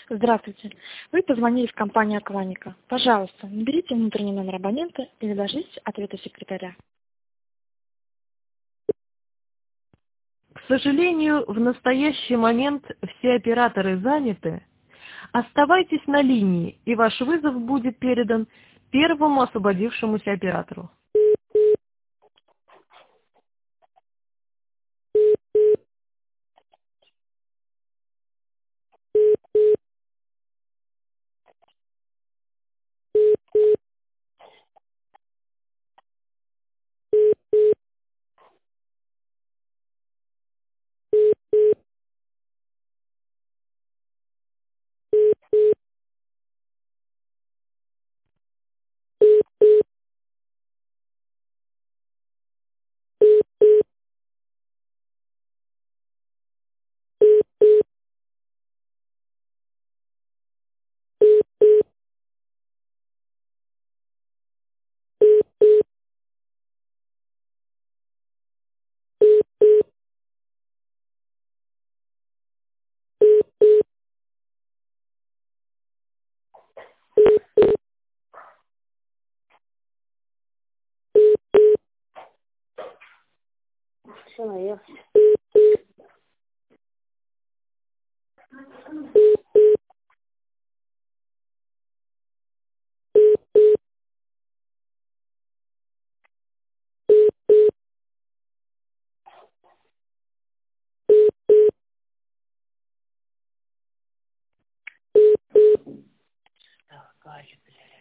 Здравствуйте. Вы позвонили в компанию Акваника. Пожалуйста, наберите внутренний номер абонента или дождитесь ответа секретаря. К сожалению, в настоящий момент все операторы заняты. Оставайтесь на линии, и ваш вызов будет передан первому освободившемуся оператору. Все, наелась. Давай,